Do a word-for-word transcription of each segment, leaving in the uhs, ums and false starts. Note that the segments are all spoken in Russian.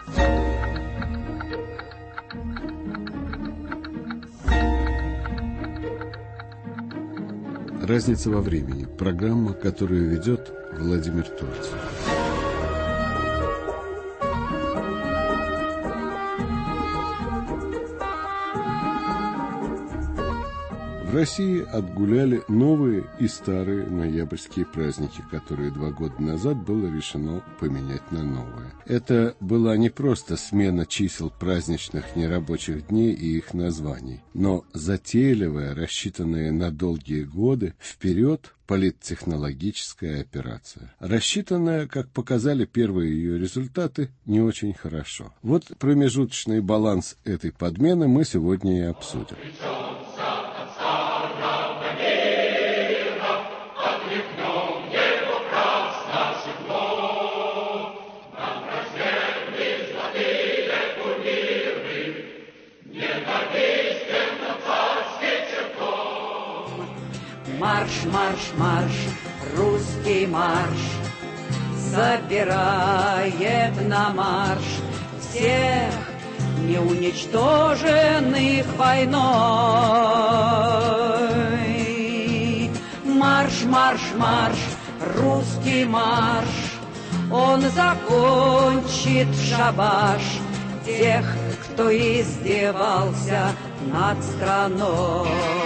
Разница во времени. Программа, которую ведет Владимир Турцев. В России отгуляли новые и старые ноябрьские праздники, которые два года назад было решено поменять на новые. Это была не просто смена чисел праздничных нерабочих дней и их названий, но затейливая, рассчитанная на долгие годы вперед политтехнологическая операция. Рассчитанная, как показали первые ее результаты, не очень хорошо. Вот промежуточный баланс этой подмены мы сегодня и обсудим. Марш, марш, марш, русский марш собирает на марш всех неуничтоженных войной. Марш, марш, марш, русский марш, он закончит шабаш тех, кто издевался над страной.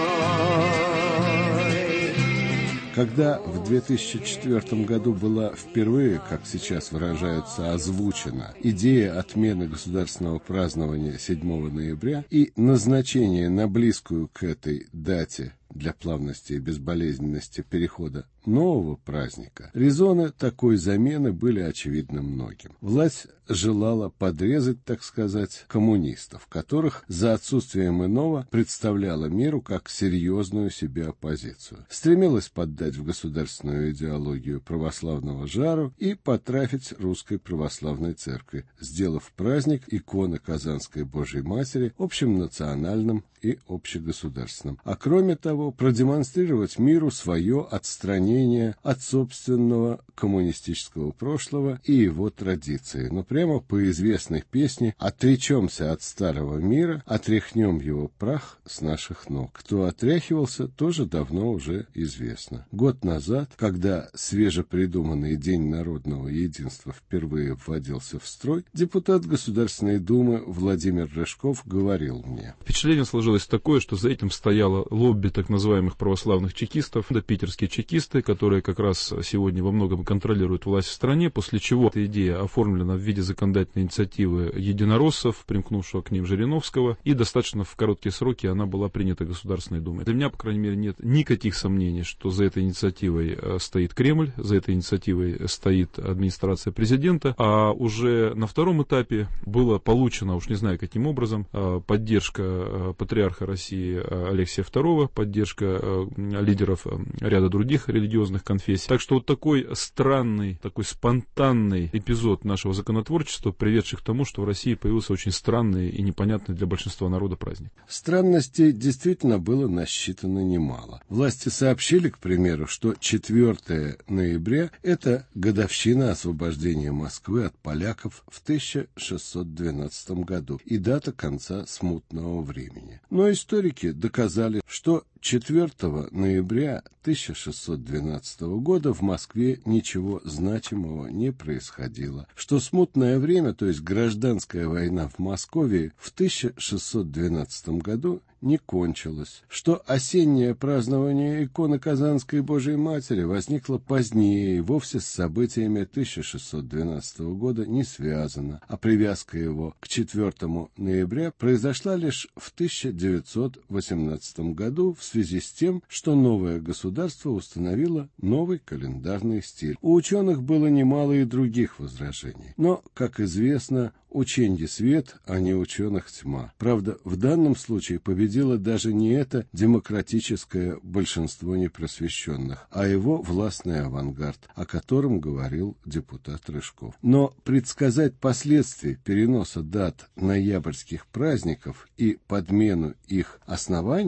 Когда в две тысячи четвёртом году была впервые, как сейчас выражаются, озвучена идея отмены государственного празднования седьмого ноября и назначения на близкую к этой дате для плавности и безболезненности перехода нового праздника, резоны такой замены были очевидны многим. Власть желала подрезать, так сказать, коммунистов, которых за отсутствием иного представляла миру как серьезную себе оппозицию. Стремилась поддать в государственную идеологию православного жару и потрафить русской православной церкви, сделав праздник иконы Казанской Божьей Матери общенациональным и общегосударственным. А кроме того, продемонстрировать миру свое отстранение от собственного коммунистического прошлого и его традиции. Но прямо по известной песне «Отречемся от старого мира, отряхнем его прах с наших ног». Кто отряхивался, тоже давно уже известно. Год назад, когда свежепридуманный День народного единства впервые вводился в строй, депутат Государственной Думы Владимир Рыжков говорил мне: «Впечатление сложилось такое, что за этим стояло лобби так называемых православных чекистов, да питерские чекисты, которые как раз сегодня во многом контролируют власть в стране, после чего эта идея оформлена в виде законодательной инициативы единороссов, примкнувшего к ним Жириновского, и достаточно в короткие сроки она была принята Государственной Думой. Для меня, по крайней мере, нет никаких сомнений, что за этой инициативой стоит Кремль, за этой инициативой стоит администрация президента, а уже на втором этапе было получено, уж не знаю каким образом, поддержка патриарха России Алексия второго, поддержка лидеров ряда других религиозных конфессий. Так что вот такой странный, такой спонтанный эпизод нашего законотворчества, приведший к тому, что в России появился очень странный и непонятный для большинства народа праздник. Странностей действительно было насчитано немало. Власти сообщили, к примеру, что четвёртого ноября – это годовщина освобождения Москвы от поляков в тысяча шестьсот двенадцатом году и дата конца смутного времени. Но историки доказали, что четвёртого ноября тысяча шестьсот двенадцатого года в Москве ничего значимого не происходило, что смутное время, то есть гражданская война в Москве в тысяча шестьсот двенадцатом году не кончилось, что осеннее празднование иконы Казанской Божьей Матери возникло позднее и вовсе с событиями тысяча шестьсот двенадцатого года не связано, а привязка его к четвёртому ноября произошла лишь в тысяча девятьсот восемнадцатом году в связи с тем, что новое государство установило новый календарный стиль. У ученых было немало и других возражений, но, как известно, ученье свет, а не ученых тьма. Правда, в данном случае победило даже не это демократическое большинство непросвещенных, а его властный авангард, о котором говорил депутат Рыжков. Но предсказать последствия переноса дат ноябрьских праздников и подмену их основания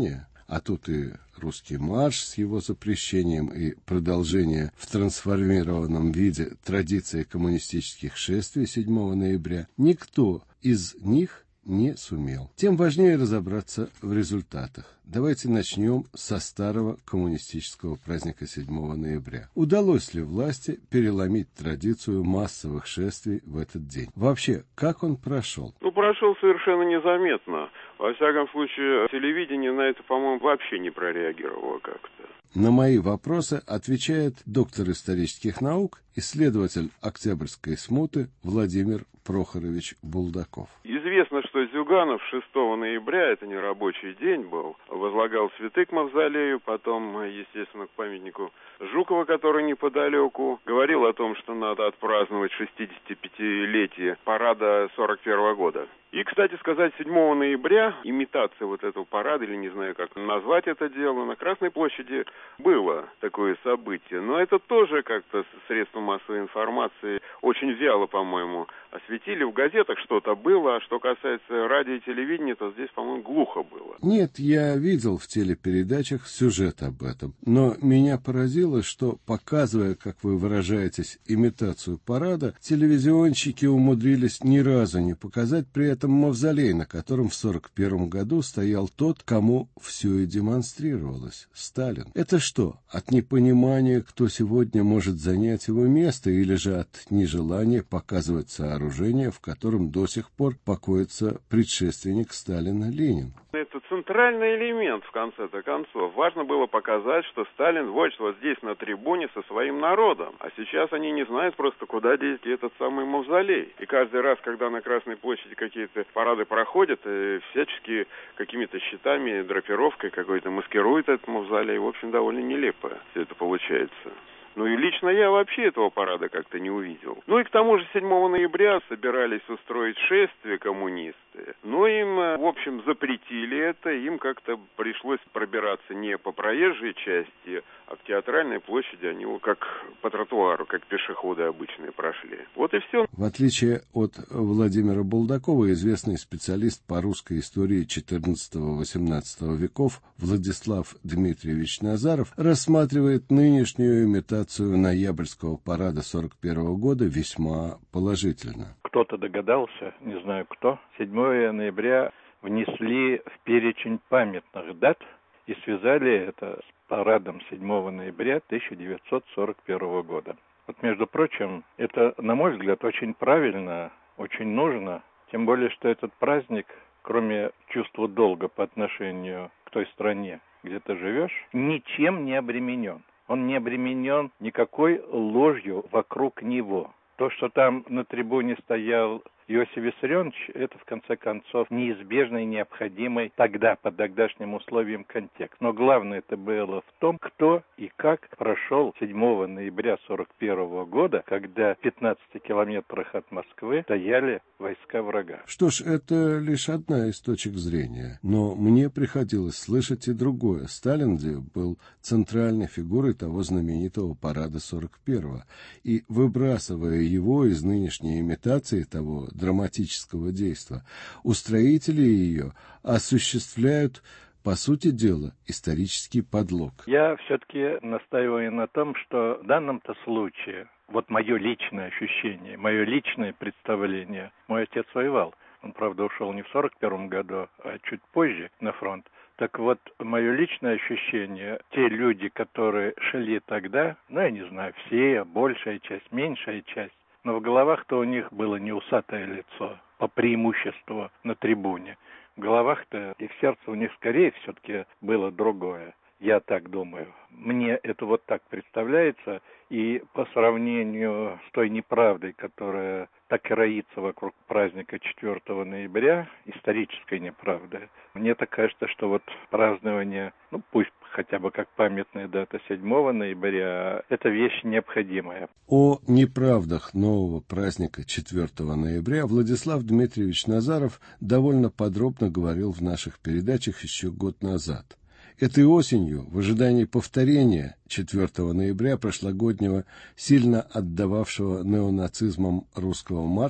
А тут и русский марш с его запрещением и продолжение в трансформированном виде традиции коммунистических шествий седьмого ноября, никто из них не сумел. Тем важнее разобраться в результатах. Давайте начнем со старого коммунистического праздника седьмого ноября. Удалось ли власти переломить традицию массовых шествий в этот день? Вообще, как он прошел? Ну, прошел совершенно незаметно. Во всяком случае, телевидение на это, по-моему, вообще не прореагировало как-то. На мои вопросы отвечает доктор исторических наук, исследователь Октябрьской смуты Владимир Прохорович Булдаков. Известно, что Зюганов шестого ноября, это не рабочий день был, возлагал цветы к мавзолею, потом, естественно, к памятнику Жукова, который неподалеку, говорил о том, что надо отпраздновать шестидесятипятилетие парада сорок первого года. И, кстати сказать, седьмого ноября имитация вот этого парада, или не знаю, как назвать это дело, на Красной площади было такое событие. Но это тоже как-то средства массовой информации очень вяло, по-моему, осветили. В газетах что-то было, а что касается радио и телевидения, то здесь, по-моему, глухо было. Нет, я видел в телепередачах сюжет об этом. Но меня поразило, что, показывая, как вы выражаетесь, имитацию парада, телевизионщики умудрились ни разу не показать при этом мавзолей, на котором в сорок первом году стоял тот, кому все и демонстрировалось — Сталин. Это что, от непонимания, кто сегодня может занять его место, или же от нежелания показывать сооружение, в котором до сих пор покоится предшественник Сталина Ленин? Это центральный элемент, в конце-то концов. Важно было показать, что Сталин вот, вот здесь на трибуне со своим народом. А сейчас они не знают просто, куда деть этот самый мавзолей. И каждый раз, когда на Красной площади какие-то парады проходят, всячески какими-то щитами, драпировкой какой-то маскируют этот мавзолей. В общем, довольно нелепо все это получается. Ну и лично я вообще этого парада как-то не увидел. Ну и к тому же седьмого ноября собирались устроить шествие коммунисты. Но им, в общем, запретили это. Им как-то пришлось пробираться не по проезжей части, а к Театральной площади. Они как по тротуару, как пешеходы обычные прошли. Вот и все. В отличие от Владимира Булдакова, известный специалист по русской истории четырнадцатого-восемнадцатого веков Владислав Дмитриевич Назаров рассматривает нынешнюю имитацию ноябрьского парада сорок первого года весьма положительно. Кто-то догадался, не знаю кто, седьмого ноября внесли в перечень памятных дат и связали это с парадом седьмого ноября тысяча девятьсот сорок первого года. Вот, между прочим, это, на мой взгляд, очень правильно, очень нужно, тем более, что этот праздник, кроме чувства долга по отношению к той стране, где ты живешь, ничем не обременен. Он не обременен никакой ложью вокруг него. То, что там на трибуне стоял Иосиф Виссарионович, это, в конце концов, неизбежный, необходимый тогда, по тогдашним условиям, контекст. Но главное это было в том, кто и как прошел седьмого ноября сорок первого года, когда в пятнадцати километрах от Москвы стояли войска врага. Что ж, это лишь одна из точек зрения. Но мне приходилось слышать и другое. Сталин был центральной фигурой того знаменитого парада сорок первого. И, выбрасывая его из нынешней имитации того драматического действа, устроители ее осуществляют, по сути дела, исторический подлог. Я все-таки настаиваю на том, что в данном-то случае, вот мое личное ощущение, мое личное представление, мой отец воевал. Он, правда, ушел не в сорок первом году, а чуть позже на фронт. Так вот, мое личное ощущение, те люди, которые шли тогда, ну, я не знаю, все, большая часть, меньшая часть, но в головах-то у них было не усатое лицо, по преимуществу на трибуне. В головах-то и в сердце у них скорее все-таки было другое. Я так думаю. Мне это вот так представляется, и по сравнению с той неправдой, которая так и роится вокруг праздника четвёртого ноября, исторической неправды, мне так кажется, что вот празднование, ну пусть хотя бы как памятная дата седьмого ноября, это вещь необходимая. О неправдах нового праздника четвёртого ноября Владислав Дмитриевич Назаров довольно подробно говорил в наших передачах еще год назад. Этой осенью, в ожидании повторения четвёртого ноября прошлогоднего, сильно отдававшего неонацизмом русского марша,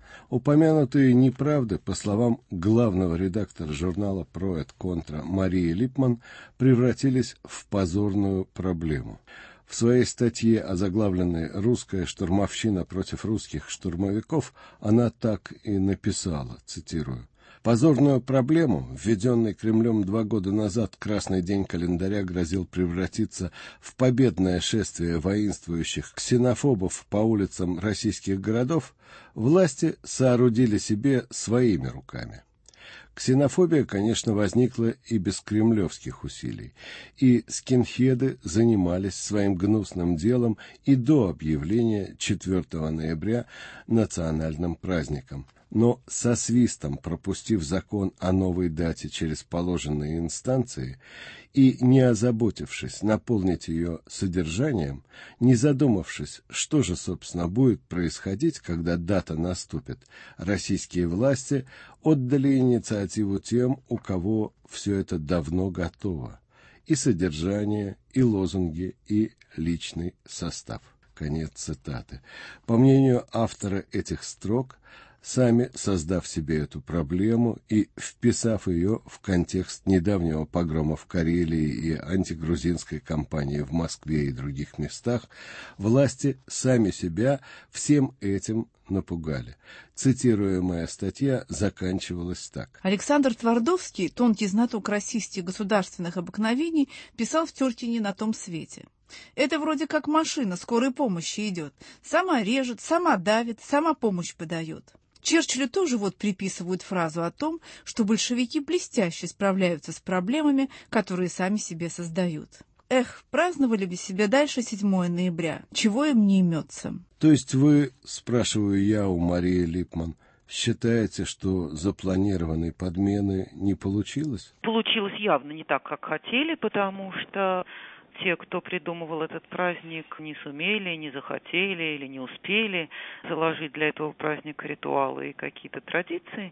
Упомянутые неправды, по словам главного редактора журнала «Про эт контра» Марии Липман, превратились в позорную проблему. В своей статье, озаглавленной «Русская штурмовщина против русских штурмовиков», она так и написала, цитирую: «Позорную проблему, введенный Кремлем два года назад красный день календаря грозил превратиться в победное шествие воинствующих ксенофобов по улицам российских городов, власти соорудили себе своими руками». Ксенофобия, конечно, возникла и без кремлевских усилий, и скинхеды занимались своим гнусным делом и до объявления четвёртого ноября национальным праздником. Но со свистом пропустив закон о новой дате через положенные инстанции и не озаботившись наполнить ее содержанием, не задумавшись, что же, собственно, будет происходить, когда дата наступит, российские власти отдали инициативу тем, у кого все это давно готово. И содержание, и лозунги, и личный состав. Конец цитаты. По мнению автора этих строк, сами создав себе эту проблему и вписав ее в контекст недавнего погрома в Карелии и антигрузинской кампании в Москве и других местах, власти сами себя всем этим напугали. Цитируемая статья заканчивалась так. Александр Твардовский, тонкий знаток российских государственных обыкновений, писал в Тёртине «На том свете». Это вроде как машина скорой помощи идет. Сама режет, сама давит, сама помощь подает. Черчиллю тоже вот приписывают фразу о том, что большевики блестяще справляются с проблемами, которые сами себе создают. Эх, праздновали бы себе дальше седьмого ноября, чего им не имется. То есть вы, спрашиваю я у Марии Липман, считаете, что запланированной подмены не получилось? Получилось явно не так, как хотели, потому что те, кто придумывал этот праздник, не сумели, не захотели или не успели заложить для этого праздника ритуалы и какие-то традиции.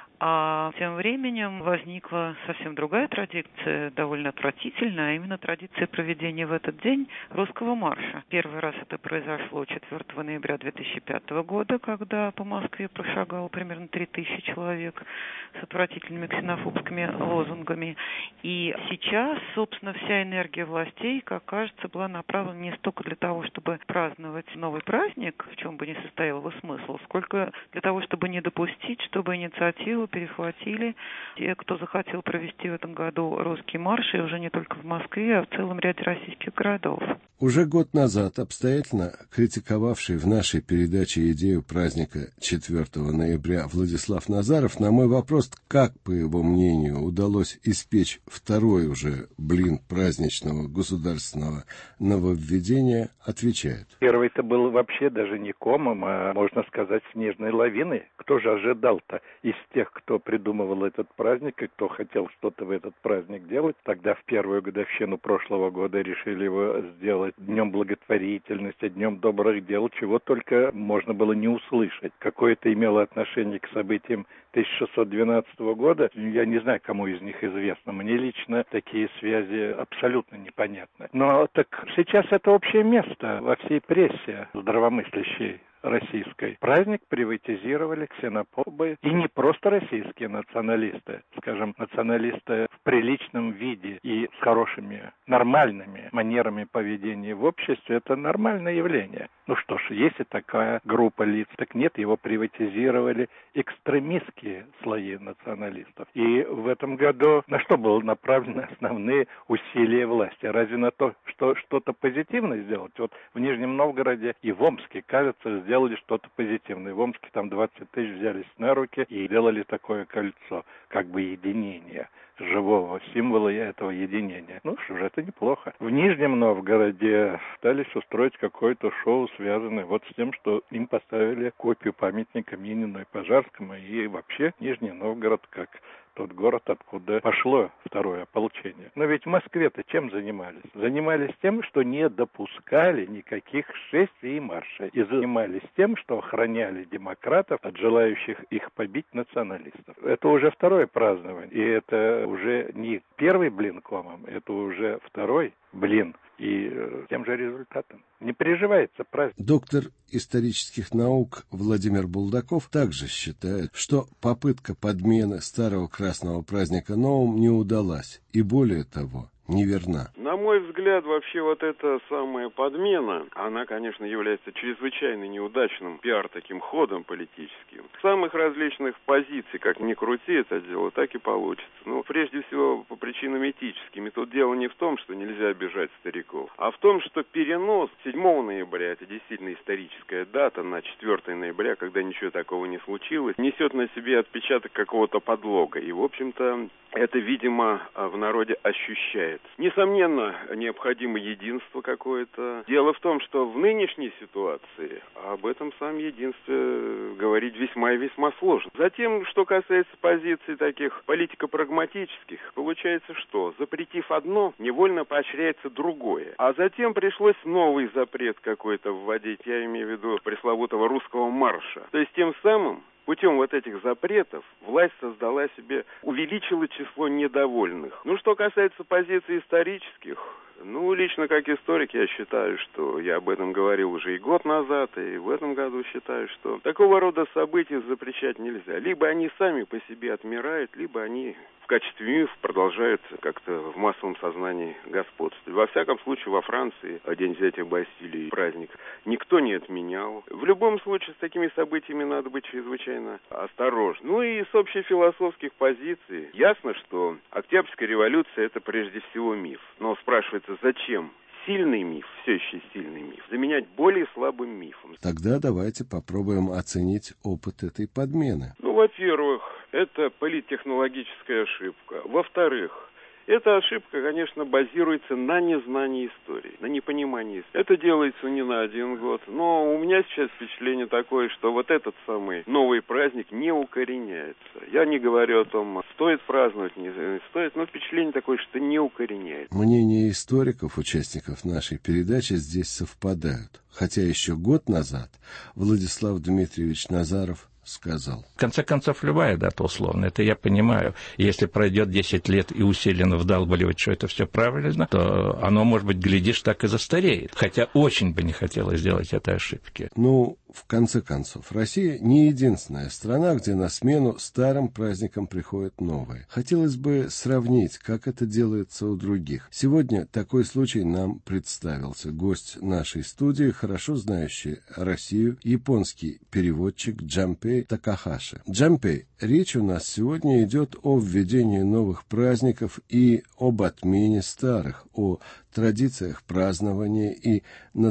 А тем временем возникла совсем другая традиция, довольно отвратительная, а именно традиция проведения в этот день русского марша. Первый раз это произошло четвёртого ноября две тысячи пятого года, когда по Москве прошагало примерно три тысячи человек с отвратительными ксенофобскими лозунгами. И сейчас, собственно, вся энергия властей, как кажется, была направлена не столько для того, чтобы праздновать новый праздник, в чем бы ни состоял его смысл, сколько для того, чтобы не допустить, чтобы инициативу перехватили те, кто захотел провести в этом году русский марш, и уже не только в Москве, а в целом ряде российских городов. Уже год назад обстоятельно критиковавший в нашей передаче идею праздника четвёртого ноября Владислав Назаров на мой вопрос, как, по его мнению, удалось испечь второй уже блин праздничного государственного нововведения, отвечает. Первый-то был вообще даже не комом, а, можно сказать, снежной лавиной. Кто же ожидал-то из тех, кто придумывал этот праздник и кто хотел что-то в этот праздник делать? Тогда в первую годовщину прошлого года решили его сделать днем благотворительности, днем добрых дел, чего только можно было не услышать. Какое-то имело отношение к событиям тысяча шестьсот двенадцатого года, я не знаю, кому из них известно. Мне лично такие связи абсолютно непонятны. Но так сейчас это общее место во всей прессе здравомыслящей российской. Праздник приватизировали ксенофобы, и не просто российские националисты, скажем, националисты в приличном виде и с хорошими, нормальными манерами поведения в обществе, это нормальное явление. Ну что ж, если такая группа лиц, так нет, его приватизировали экстремистские слои националистов. И в этом году на что было направлены основные усилия власти? Разве на то, что что-то позитивное сделать? Вот в Нижнем Новгороде и в Омске, кажется, сделали что-то позитивное. В Омске там двадцать тысяч взялись на руки и сделали такое кольцо, как бы единение, живого символа этого единения. Ну что же, это неплохо. В Нижнем Новгороде пытались устроить какое-то шоу, связанное вот с тем, что им поставили копию памятника Минину и Пожарскому, и вообще Нижний Новгород как тот город, откуда пошло второе ополчение. Но ведь в Москве-то чем занимались? Занимались тем, что не допускали никаких шествий и маршей. И занимались тем, что охраняли демократов от желающих их побить националистов. Это уже второе празднование. И это уже не первый блин комом, это уже второй. блин, и э, тем же результатом. Не переживается праздник. Доктор исторических наук Владимир Булдаков также считает, что попытка подмены старого красного праздника новым не удалась, и более того, неверна. На мой взгляд, вообще вот эта самая подмена, она, конечно, является чрезвычайно неудачным пиар таким ходом политическим. С самых различных позиций, как ни крути это дело, так и получится. Но прежде всего по причинам этическим. И тут дело не в том, что нельзя обижать стариков, а в том, что перенос седьмого ноября, это действительно историческая дата, на четвёртое ноября, когда ничего такого не случилось, несет на себе отпечаток какого-то подлога. И, в общем-то, это, видимо, в народе ощущается. Несомненно, необходимо единство какое-то. Дело в том, что в нынешней ситуации об этом самом единстве говорить весьма и весьма сложно. Затем, что касается позиций таких политико-прагматических, получается что? Запретив одно, невольно поощряется другое. А затем пришлось новый запрет какой-то вводить, я имею в виду пресловутого русского марша. То есть тем самым путем вот этих запретов власть создала себе, увеличила число недовольных. Ну, что касается позиций исторических, ну, лично как историк я считаю, что я об этом говорил уже и год назад, и в этом году считаю, что такого рода события запрещать нельзя. Либо они сами по себе отмирают, либо они в качестве миф продолжают как-то в массовом сознании господствовать. Во всяком случае, во Франции День взятия Бастилии, праздник, никто не отменял. В любом случае, с такими событиями надо быть чрезвычайно осторожным. Ну и с общефилософских позиций ясно, что Октябрьская революция – это прежде всего миф. Но спрашивается, зачем сильный миф, все еще сильный миф, заменять более слабым мифом? Тогда давайте попробуем оценить опыт этой подмены. Ну, во-первых, это политтехнологическая ошибка. Во-вторых, эта ошибка, конечно, базируется на незнании истории, на непонимании истории. Это делается не на один год, но у меня сейчас впечатление такое, что вот этот самый новый праздник не укореняется. Я не говорю о том, стоит праздновать, не стоит, но впечатление такое, что не укореняется. Мнения историков, участников нашей передачи, здесь совпадают. Хотя еще год назад Владислав Дмитриевич Назаров сказал. В конце концов, любая дата условно, это я понимаю. Если пройдет десять лет и усиленно вдалбливать, что это все правильно, то оно, может быть, глядишь, так и застареет. Хотя очень бы не хотелось сделать этой ошибки. Ну, в конце концов, Россия не единственная страна, где на смену старым праздникам приходят новые. Хотелось бы сравнить, как это делается у других. Сегодня такой случай нам представился. Гость нашей студии, хорошо знающий Россию, японский переводчик Джанпей Такахаши. Джанпей, речь у нас сегодня идет о введении новых праздников и об отмене старых, о традициях празднования и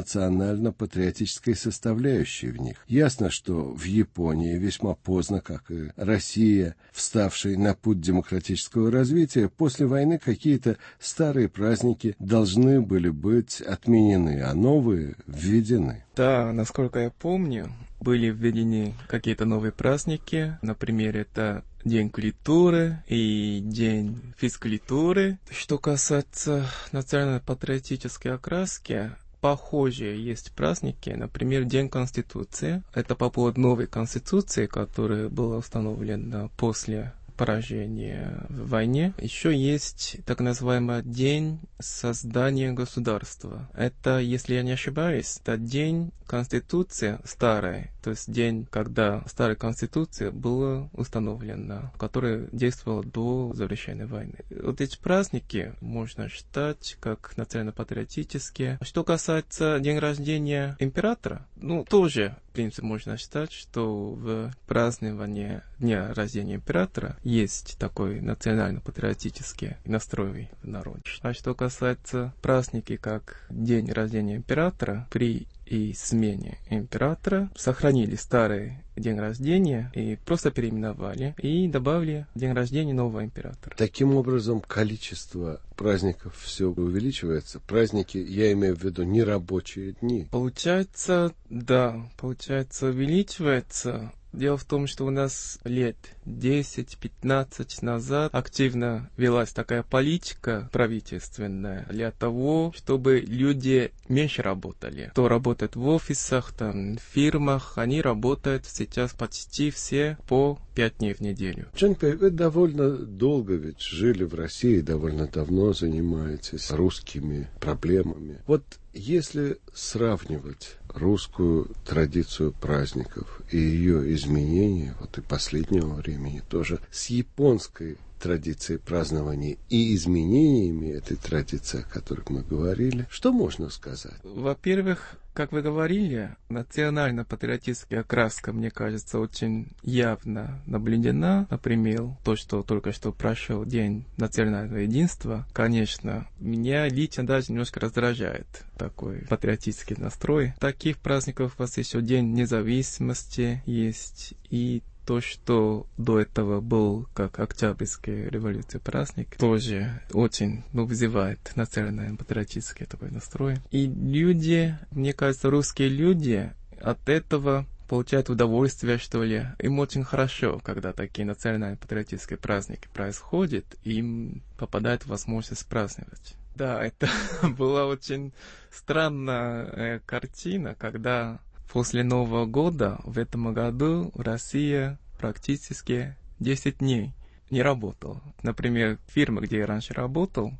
национально-патриотической составляющей в них. Ясно, что в Японии весьма поздно, как и Россия, вставшей на путь демократического развития, после войны какие-то старые праздники должны были быть отменены, а новые введены. Да, насколько я помню, были введены какие-то новые праздники. Например, это День культуры и День физкультуры. Что касается национально-патриотической окраски, похожие есть праздники, например, День Конституции. Это по поводу новой Конституции, которая была установлена после поражения в войне. Еще есть так называемый День создания государства. Это, если я не ошибаюсь, это День Конституции старой, то есть день, когда старая Конституция была установлена, которая действовала до завершения войны. Вот эти праздники можно считать как национально-патриотические. Что касается дня рождения императора, ну, тоже, в принципе, можно считать, что в праздновании дня рождения императора есть такой национально-патриотический настрой в народе. А что касается праздники как день рождения императора, при и смене императора сохранили старый день рождения и просто переименовали и добавили день рождения нового императора. Таким образом, количество праздников все увеличивается. Праздники, я имею в виду нерабочие дни. Получается, да, получается, увеличивается. Дело в том, что у нас лет десять-пятнадцать назад активно велась такая политика правительственная для того, чтобы люди меньше работали. Кто работает в офисах, там, в фирмах, они работают сейчас почти все по пять дней в неделю. Джанпей, вы довольно долго ведь жили в России, довольно давно занимаетесь русскими проблемами. Вот если сравнивать русскую традицию праздников и ее изменения, вот и последнего времени тоже, с японской традицией празднования и изменениями этой традиции, о которых мы говорили, что можно сказать? Во-первых, как вы говорили, национально-патриотическая окраска, мне кажется, очень явно наблюдена. Например, то, что только что прошел День национального единства, конечно, меня лично даже немножко раздражает такой патриотический настрой. Таких праздников у вас еще День независимости есть, и то, что до этого был как Октябрьская революция праздник, тоже очень, ну, вызывает национально-патриотический такой настрой. И люди, мне кажется, русские люди от этого получают удовольствие, что ли. Им очень хорошо, когда такие национально-патриотические праздники происходят, и им попадает возможность праздновать. Да, это была очень странная картина, когда после Нового года в этом году Россия практически десять дней не работала. Например, фирмы, где я раньше работал,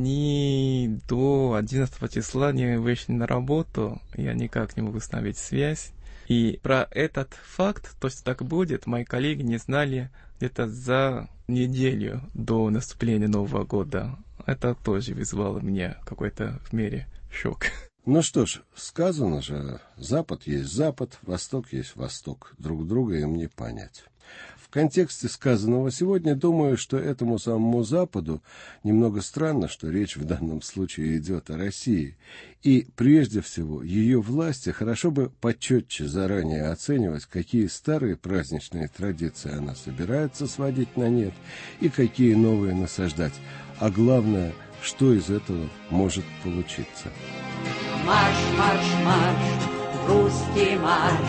они до одиннадцатого числа не вышли на работу, я никак не могу установить связь. И про этот факт, то, что так будет, мои коллеги не знали где-то за неделю до наступления Нового года. Это тоже вызвало мне какой-то в мере шок. Ну что ж, сказано же, Запад есть Запад, Восток есть Восток. Друг друга им не понять. В контексте сказанного сегодня, думаю, что этому самому Западу немного странно, что речь в данном случае идет о России. И, прежде всего, ее власти хорошо бы почетче заранее оценивать, какие старые праздничные традиции она собирается сводить на нет и какие новые насаждать. А главное, что из этого может получиться. Марш, марш, марш, русский марш,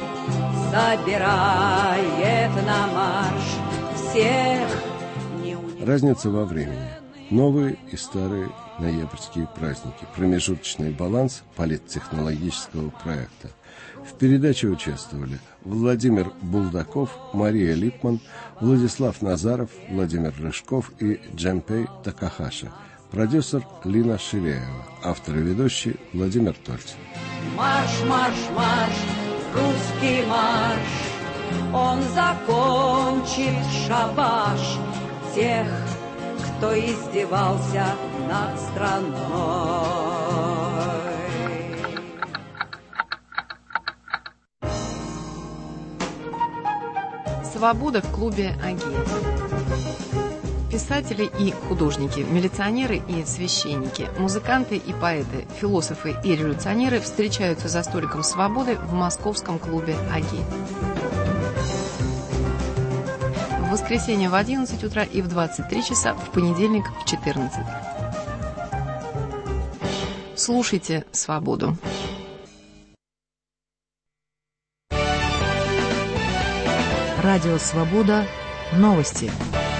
собирает на марш всех неуниверсальных. Разница во времени. Новые и старые ноябрьские праздники. Промежуточный баланс политтехнологического проекта. В передаче участвовали Владимир Булдаков, Мария Липман, Владислав Назаров, Владимир Рыжков и Джанпей Такахаши. Продюсер Лина Ширяева. Автор и ведущий Владимир Тольцин. Марш, марш, марш, русский марш, он закончит шабаш тех, кто издевался над страной. Свобода в клубе Агит. Писатели и художники, милиционеры и священники, музыканты и поэты, философы и революционеры встречаются за столиком свободы в московском клубе Агит. В воскресенье в одиннадцать утра и в двадцать три часа, в понедельник в четырнадцать. Слушайте «Свободу». Радио «Свобода». Новости.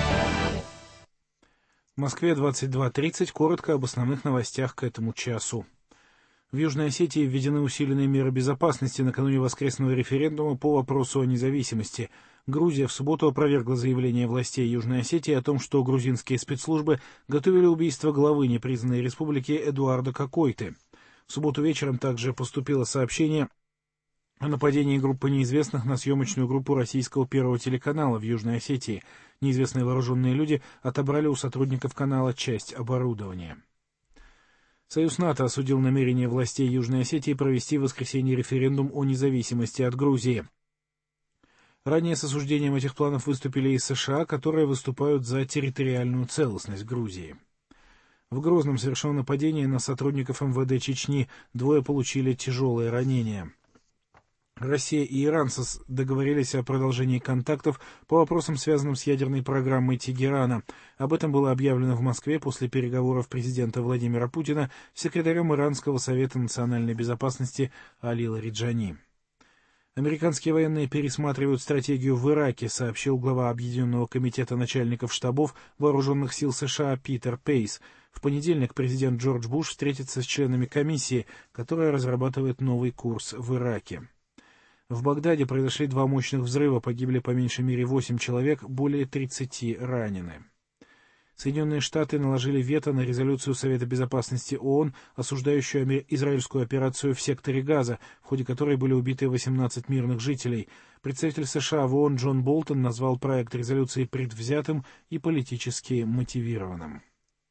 В Москве двадцать два тридцать. Коротко об основных новостях к этому часу. В Южной Осетии введены усиленные меры безопасности накануне воскресного референдума по вопросу о независимости. Грузия в субботу опровергла заявление властей Южной Осетии о том, что грузинские спецслужбы готовили убийство главы непризнанной республики Эдуарда Кокойты. В субботу вечером также поступило сообщение о нападении группы неизвестных на съемочную группу российского Первого телеканала в Южной Осетии. Неизвестные вооруженные люди отобрали у сотрудников канала часть оборудования. Союз НАТО осудил намерение властей Южной Осетии провести в воскресенье референдум о независимости от Грузии. Ранее с осуждением этих планов выступили и США, которые выступают за территориальную целостность Грузии. В Грозном совершено нападение на сотрудников эм вэ дэ Чечни, двое получили тяжелые ранения. Россия и Иран договорились о продолжении контактов по вопросам, связанным с ядерной программой Тегерана. Об этом было объявлено в Москве после переговоров президента Владимира Путина с секретарем Иранского совета национальной безопасности Али Лариджани. Американские военные пересматривают стратегию в Ираке, сообщил глава Объединенного комитета начальников штабов вооруженных сил США Питер Пейс. В понедельник президент Джордж Буш встретится с членами комиссии, которая разрабатывает новый курс в Ираке. В Багдаде произошли два мощных взрыва, погибли по меньшей мере восемь человек, более тридцати ранены. Соединенные Штаты наложили вето на резолюцию Совета Безопасности ООН, осуждающую израильскую операцию в секторе Газа, в ходе которой были убиты восемнадцать мирных жителей. Представитель США в ООН Джон Болтон назвал проект резолюции предвзятым и политически мотивированным.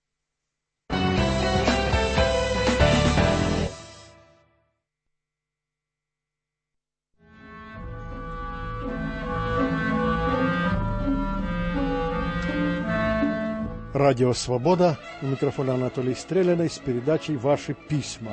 Радио «Свобода». У микрофона Анатолий Стреляный с передачей «Ваши письма».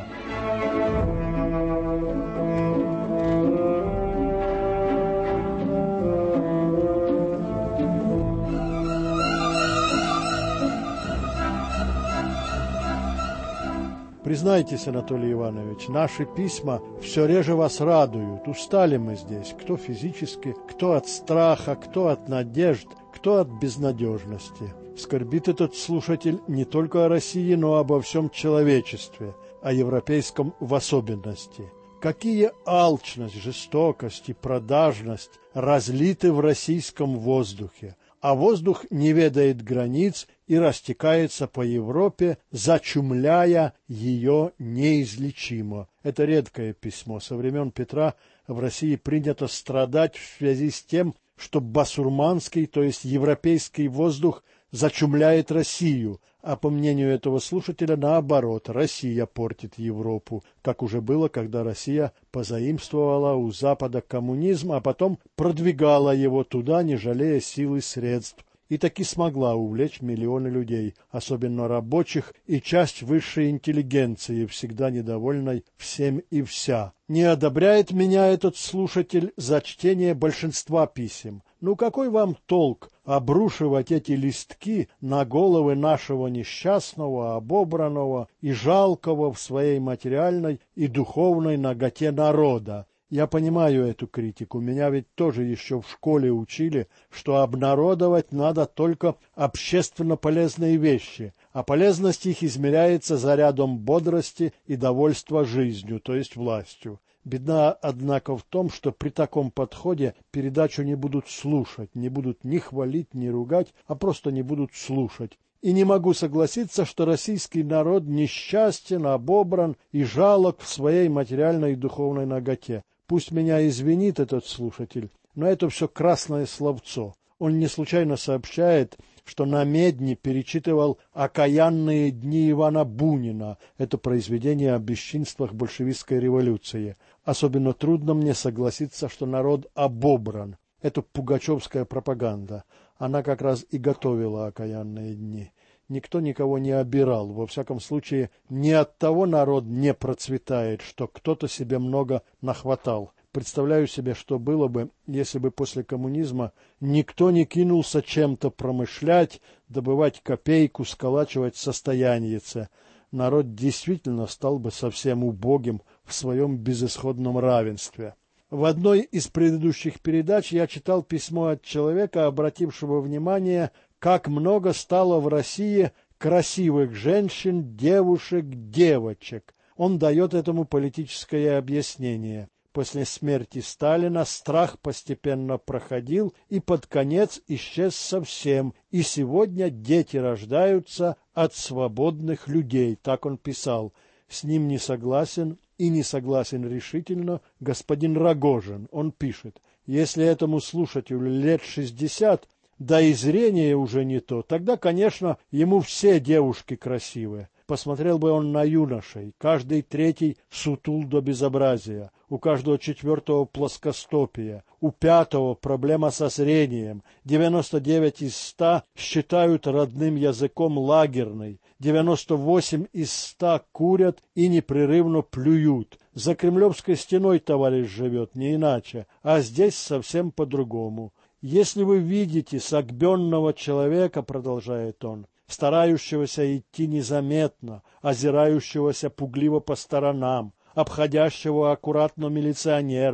Признайтесь, Анатолий Иванович, наши письма все реже вас радуют. Устали мы здесь, кто физически, кто от страха, кто от надежд, кто от безнадежности. Скорбит этот слушатель не только о России, но и обо всем человечестве, о европейском в особенности. Какие алчность, жестокость и продажность разлиты в российском воздухе, а воздух не ведает границ и растекается по Европе, зачумляя ее неизлечимо. Это редкое письмо. Со времен Петра в России принято страдать в связи с тем, что басурманский, то есть европейский воздух, зачумляет Россию, а по мнению этого слушателя, наоборот, Россия портит Европу, как уже было, когда Россия позаимствовала у Запада коммунизм, а потом продвигала его туда, не жалея сил и средств, и таки смогла увлечь миллионы людей, особенно рабочих и часть высшей интеллигенции, всегда недовольной всем и вся. Не одобряет меня этот слушатель за чтение большинства писем. Ну какой вам толк обрушивать эти листки на головы нашего несчастного, обобранного и жалкого в своей материальной и духовной наготе народа? Я понимаю эту критику. Меня ведь тоже еще в школе учили, что обнародовать надо только общественно полезные вещи, а полезность их измеряется зарядом бодрости и довольства жизнью, то есть властью. Беда, однако, в том, что при таком подходе передачу не будут слушать, не будут ни хвалить, ни ругать, а просто не будут слушать. И не могу согласиться, что российский народ несчастен, обобран и жалок в своей материальной и духовной наготе. Пусть меня извинит этот слушатель, но это все красное словцо. Он не случайно сообщает, что на Медне перечитывал «Окаянные дни Ивана Бунина». Это произведение о бесчинствах большевистской революции. Особенно трудно мне согласиться, что народ обобран. Это пугачевская пропаганда. Она как раз и готовила «Окаянные дни». Никто никого не обирал. Во всяком случае, не от того народ не процветает, что кто-то себе много нахватал. Представляю себе, что было бы, если бы после коммунизма никто не кинулся чем-то промышлять, добывать копейку, сколачивать состояниеце. Народ действительно стал бы совсем убогим в своем безысходном равенстве. В одной из предыдущих передач я читал письмо от человека, обратившего внимание, как много стало в России красивых женщин, девушек, девочек. Он дает этому политическое объяснение. После смерти Сталина страх постепенно проходил и под конец исчез совсем, и сегодня дети рождаются от свободных людей, так он писал. С ним не согласен и не согласен решительно господин Рогожин. Он пишет: если этому слушателю лет шестьдесят, да и зрение уже не то, тогда, конечно, ему все девушки красивые. Посмотрел бы он на юношей, каждый третий сутул до безобразия, у каждого четвертого плоскостопия, у пятого проблема со зрением, девяносто девять из ста считают родным языком лагерный, девяносто восемь из ста курят и непрерывно плюют. За Кремлевской стеной товарищ живет, не иначе, а здесь совсем по-другому. Если вы видите согбенного человека, продолжает он, старающегося идти незаметно, озирающегося пугливо по сторонам, обходящего аккуратно милиционеров,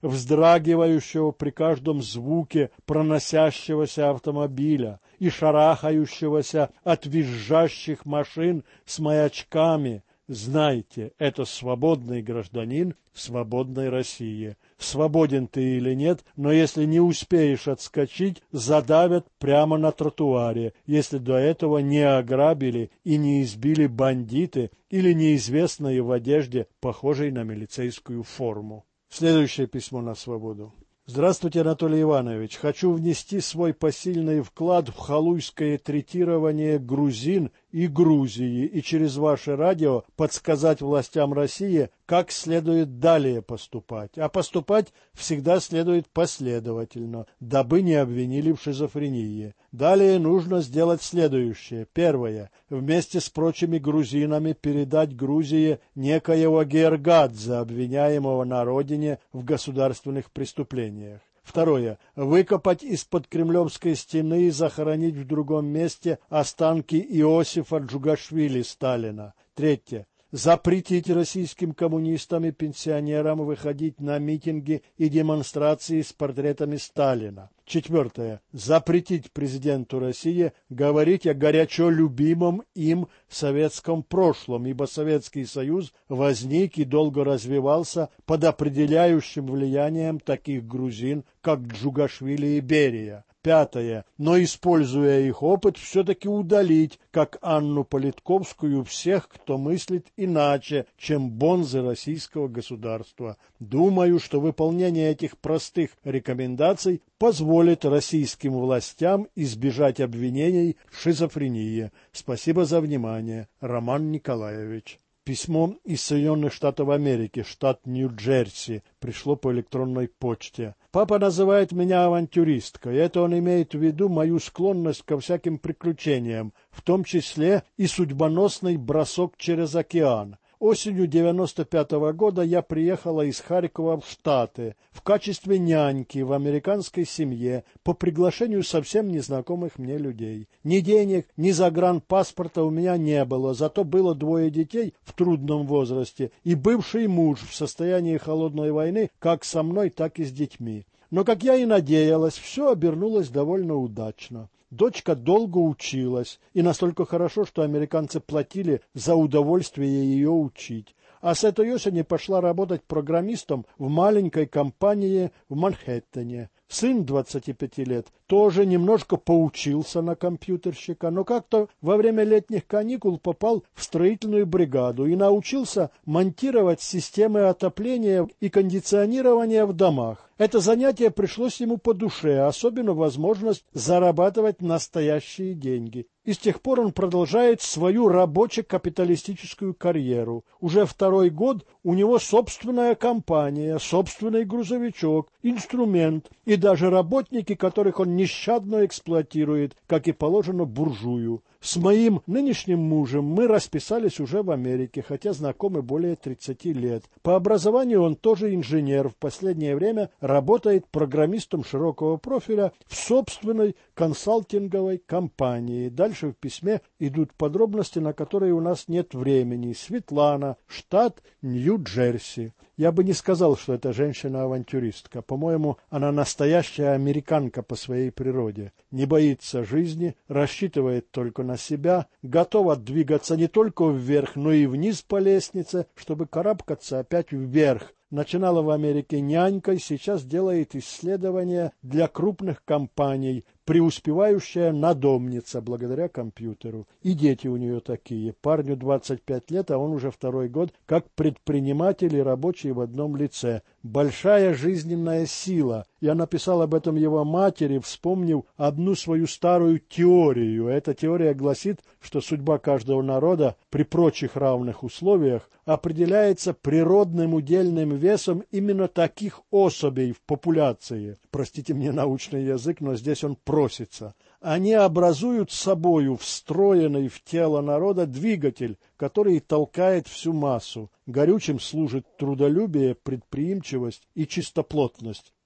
вздрагивающего при каждом звуке проносящегося автомобиля и шарахающегося от визжащих машин с маячками. Знайте, это свободный гражданин в свободной России. Свободен ты или нет, но если не успеешь отскочить, задавят прямо на тротуаре, если до этого не ограбили и не избили бандиты или неизвестные в одежде, похожей на милицейскую форму. Следующее письмо на свободу. Здравствуйте, Анатолий Иванович. Хочу внести свой посильный вклад в халуйское третирование грузин и Грузии и через ваше радио подсказать властям России, как следует далее поступать. А поступать всегда следует последовательно, дабы не обвинили в шизофрении. Далее нужно сделать следующее. Первое. Вместе с прочими грузинами передать Грузии некоего Гергадзе, обвиняемого на родине в государственных преступлениях. Второе. Выкопать из-под Кремлевской стены и захоронить в другом месте останки Иосифа Джугашвили Сталина. Третье. Запретить российским коммунистам и пенсионерам выходить на митинги и демонстрации с портретами Сталина. Четвертое. Запретить президенту России говорить о горячо любимом им советском прошлом, ибо Советский Союз возник и долго развивался под определяющим влиянием таких грузин, как Джугашвили и Берия. Пятое. Но, используя их опыт, все-таки удалить, как Анну Политковскую, всех, кто мыслит иначе, чем бонзы российского государства. Думаю, что выполнение этих простых рекомендаций позволит российским властям избежать обвинений в шизофрении. Спасибо за внимание. Роман Николаевич. Письмо из Соединенных Штатов Америки, штат Нью-Джерси, пришло по электронной почте. Папа называет меня авантюристкой. Это он имеет в виду мою склонность ко всяким приключениям, в том числе и судьбоносный бросок через океан. Осенью девяносто пятого года я приехала из Харькова в Штаты в качестве няньки в американской семье по приглашению совсем незнакомых мне людей. Ни денег, ни загранпаспорта у меня не было, зато было двое детей в трудном возрасте и бывший муж в состоянии холодной войны как со мной, так и с детьми. Но, как я и надеялась, все обернулось довольно удачно. Дочка долго училась, и настолько хорошо, что американцы платили за удовольствие ее учить. А с этой осени пошла работать программистом в маленькой компании в Манхэттене. Сын двадцати пяти лет тоже немножко поучился на компьютерщика, но как-то во время летних каникул попал в строительную бригаду и научился монтировать системы отопления и кондиционирования в домах. Это занятие пришлось ему по душе, особенно возможность зарабатывать настоящие деньги. И с тех пор он продолжает свою рабоче-капиталистическую карьеру. Уже второй год у него собственная компания, собственный грузовичок, инструмент и даже работники, которых он нещадно эксплуатирует, как и положено буржую. С моим нынешним мужем мы расписались уже в Америке, хотя знакомы более тридцати лет. По образованию он тоже инженер, в последнее время работает программистом широкого профиля в собственной консалтинговой компании. Дальше в письме идут подробности, на которые у нас нет времени. Светлана, штат Нью-Джерси. Я бы не сказал, что эта женщина-авантюристка. По-моему, она настоящая американка по своей природе. Не боится жизни, рассчитывает только на себя, готова двигаться не только вверх, но и вниз по лестнице, чтобы карабкаться опять вверх. Начинала в Америке нянькой, сейчас делает исследования для крупных компаний, преуспевающая надомница благодаря компьютеру. И дети у нее такие. Парню двадцать пять лет, а он уже второй год как предприниматель и рабочий в одном лице. Большая жизненная сила. Я написал об этом его матери, вспомнив одну свою старую теорию. Эта теория гласит, что судьба каждого народа при прочих равных условиях определяется природным удельным весом именно таких особей в популяции. Простите мне научный язык, но здесь он просится. Они образуют собою встроенный в тело народа двигатель, который толкает всю массу. Горючим служит трудолюбие, предприимчивость и чистоплотность.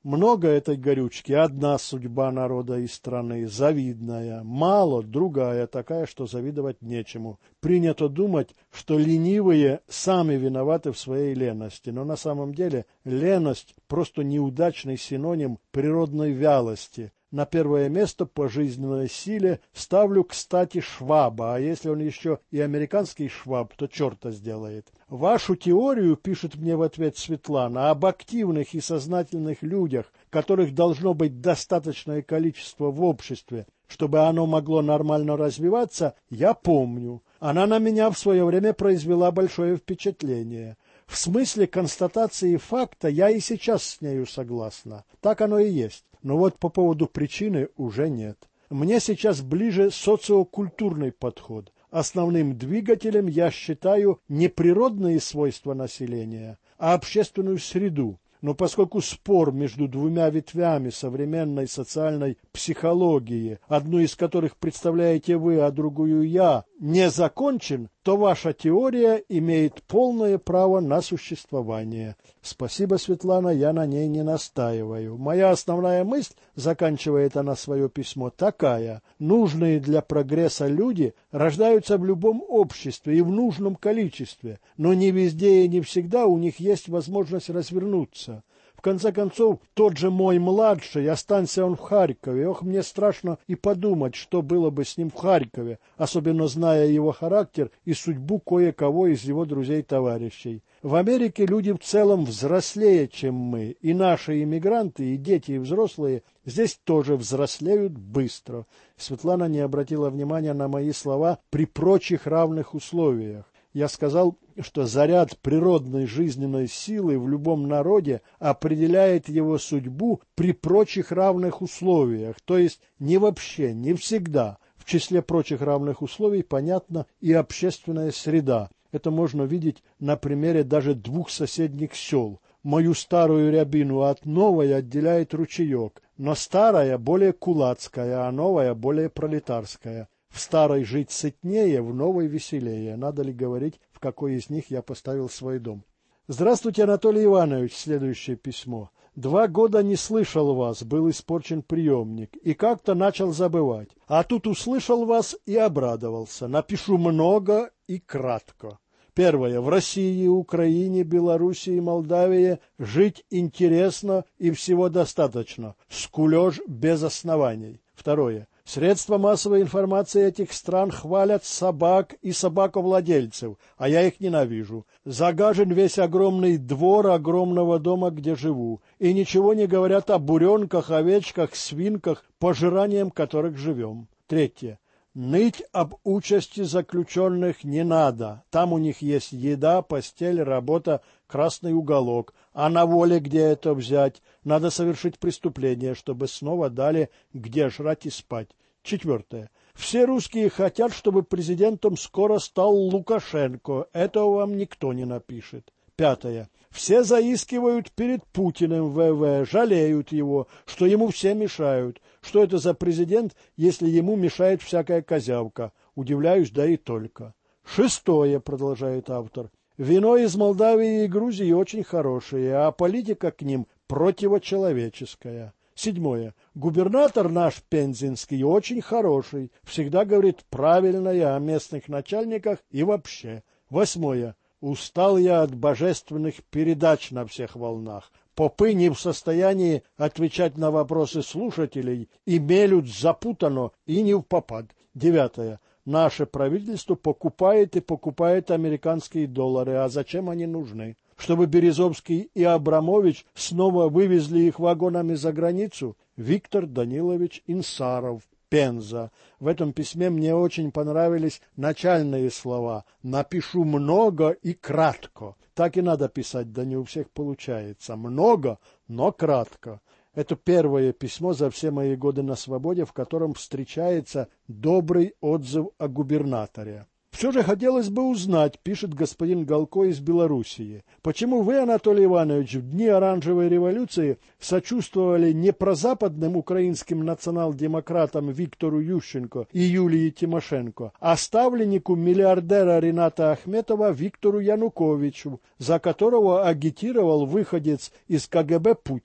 Много этой горючки, одна судьба народа и страны, завидная, мало, другая, такая, что завидовать нечему. Принято думать, что ленивые сами виноваты в своей лености, но на самом деле леность просто неудачный синоним природной вялости. На первое место по жизненной силе ставлю, кстати, Шваба, а если он еще и американский Шваб, то черта сделает. Вашу теорию, пишет мне в ответ Светлана, об активных и сознательных людях, которых должно быть достаточное количество в обществе, чтобы оно могло нормально развиваться, я помню. Она на меня в свое время произвела большое впечатление. В смысле констатации факта я и сейчас с нею согласна. Так оно и есть. Но вот по поводу причины уже нет. Мне сейчас ближе социокультурный подход. Основным двигателем я считаю не природные свойства населения, а общественную среду. Но поскольку спор между двумя ветвями современной социальной психологии, одну из которых представляете вы, а другую я, не закончен, то ваша теория имеет полное право на существование. Спасибо, Светлана, я на ней не настаиваю. Моя основная мысль, заканчивает она свое письмо, такая. Нужные для прогресса люди рождаются в любом обществе и в нужном количестве, но не везде и не всегда у них есть возможность развернуться. В конце концов, тот же мой младший, останься он в Харькове, ох, мне страшно и подумать, что было бы с ним в Харькове, особенно зная его характер и судьбу кое-кого из его друзей-товарищей. В Америке люди в целом взрослее, чем мы, и наши иммигранты, и дети, и взрослые здесь тоже взрослеют быстро. Светлана не обратила внимания на мои слова «при прочих равных условиях». Я сказал, что заряд природной жизненной силы в любом народе определяет его судьбу при прочих равных условиях, то есть не вообще, не всегда. В числе прочих равных условий, понятно, и общественная среда. Это можно видеть на примере даже двух соседних сел. Мою старую рябину от новой отделяет ручеек, но старая более кулацкая, а новая более пролетарская. В старой жить сытнее, в новой веселее. Надо ли говорить, в какой из них я поставил свой дом? Здравствуйте, Анатолий Иванович, следующее письмо. Два года не слышал вас, был испорчен приемник, и как-то начал забывать. А тут услышал вас и обрадовался. Напишу много и кратко. Первое. В России, Украине, Белоруссии и Молдавии жить интересно и всего достаточно. Скулеж без оснований. Второе. Средства массовой информации этих стран хвалят собак и собаковладельцев, а я их ненавижу. Загажен весь огромный двор огромного дома, где живу, и ничего не говорят о буренках, овечках, свинках, пожиранием которых живем. Третье. Ныть об участи заключенных не надо. Там у них есть еда, постель, работа, красный уголок. А на воле где это взять? Надо совершить преступление, чтобы снова дали где жрать и спать. Четвертое. Все русские хотят, чтобы президентом скоро стал Лукашенко. Этого вам никто не напишет. Пятое. Все заискивают перед Путиным ВВ, жалеют его, что ему все мешают. Что это за президент, если ему мешает всякая козявка? Удивляюсь, да и только. Шестое, продолжает автор. Вино из Молдавии и Грузии очень хорошее, а политика к ним противочеловеческая. Седьмое. Губернатор наш пензенский очень хороший, всегда говорит правильное о местных начальниках и вообще. Восьмое. Устал я от божественных передач на всех волнах. Попы не в состоянии отвечать на вопросы слушателей и мелют запутано и не впопад. Девятое. Наше правительство покупает и покупает американские доллары. А зачем они нужны? Чтобы Березовский и Абрамович снова вывезли их вагонами за границу? Виктор Данилович Инсаров, Пенза. В этом письме мне очень понравились начальные слова. Напишу много и кратко. Так и надо писать, да не у всех получается. Много, но кратко. Это первое письмо за все мои годы на свободе, в котором встречается добрый отзыв о губернаторе. Все же хотелось бы узнать, пишет господин Галко из Белоруссии, почему вы, Анатолий Иванович, в дни оранжевой революции сочувствовали не прозападным украинским национал-демократам Виктору Ющенко и Юлии Тимошенко, а ставленнику миллиардера Рената Ахметова Виктору Януковичу, за которого агитировал выходец из КГБ Путин.